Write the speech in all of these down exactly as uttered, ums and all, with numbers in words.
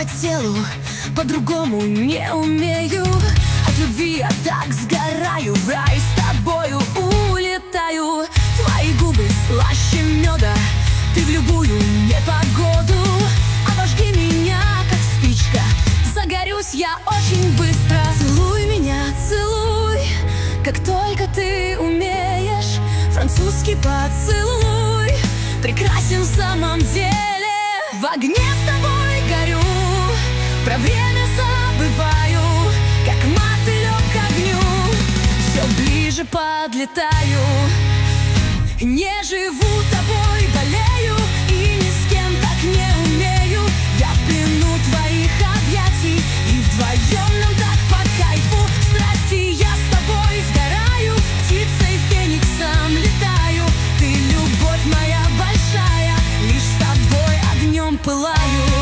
по телу, по-другому не умею. От любви я так сгораю, в рай с тобою улетаю. Твои губы слаще меда, ты в любую непогоду. Обожги меня, как спичка, загорюсь я очень быстро. Целуй меня, целуй, как только ты умеешь. Французский поцелуй прекрасен в самом деле. В огне с тобой горю, про время забываю, как мотылек к огню. Все ближе подлетаю, не живу тобой, болею, и ни с кем так не умею. Я в плену твоих объятий, и вдвоем нам так по кайфу. Страсти, я с тобой сгораю, птицей фениксом летаю. Ты любовь моя большая, лишь с тобой огнем пылаю.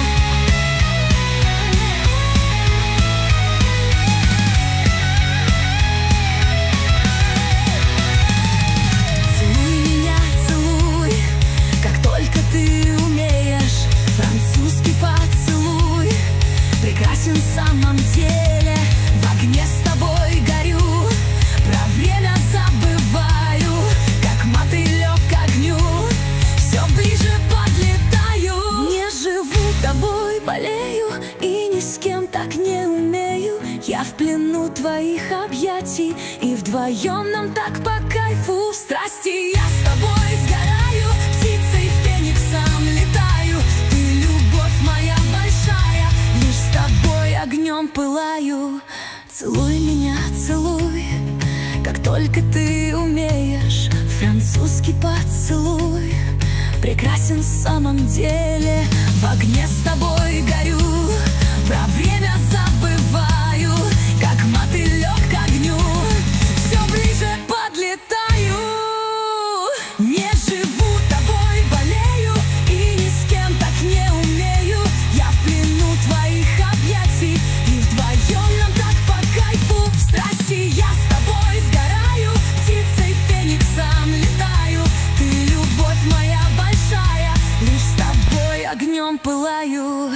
Прекрасен в самом деле, в огне с тобой горю, про время забываю, как мотылек к огню. Все ближе подлетаю, не живу тобой, болею, и ни с кем так не умею. Я в плену твоих объятий, и вдвоем нам так по кайфу. В страсти я с тобой сгораю, птицей фениксом летаю. Ты любовь моя большая, лишь с тобой огнем пылаю. Целуй меня, целуй, как только ты умеешь. Французский поцелуй прекрасен в самом деле. В огне с тобой горю, про время забываю, как мотылек к огню. Все ближе подлетаю, не живу тобой, болею, и ни с кем так не умею. Я в плену твоих объятий, и вдвоем нам так по кайфу. В страсти я с тобой сгораю, птицей фениксом летаю. Ты любовь моя большая, лишь с тобой огнем пылаю.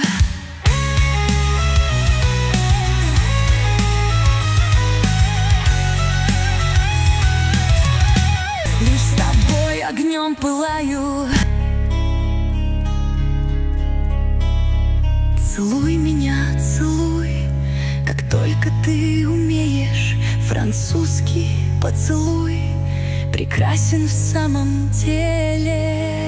Лишь с тобой огнем пылаю. Целуй меня, целуй, как только ты умеешь. Французский поцелуй прекрасен в самом деле.